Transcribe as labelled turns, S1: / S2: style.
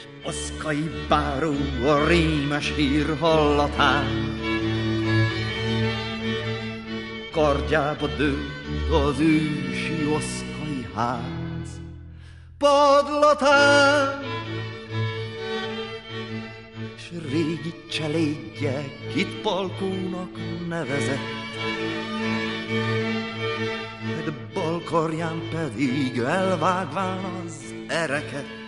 S1: Oszkai báró a rémes hír hallatán, kardjába dőlt az ősi oszkai ház padlatán, s régi cselédje kit Palkónak nevezett, de bal karján pedig elvágván az ereket.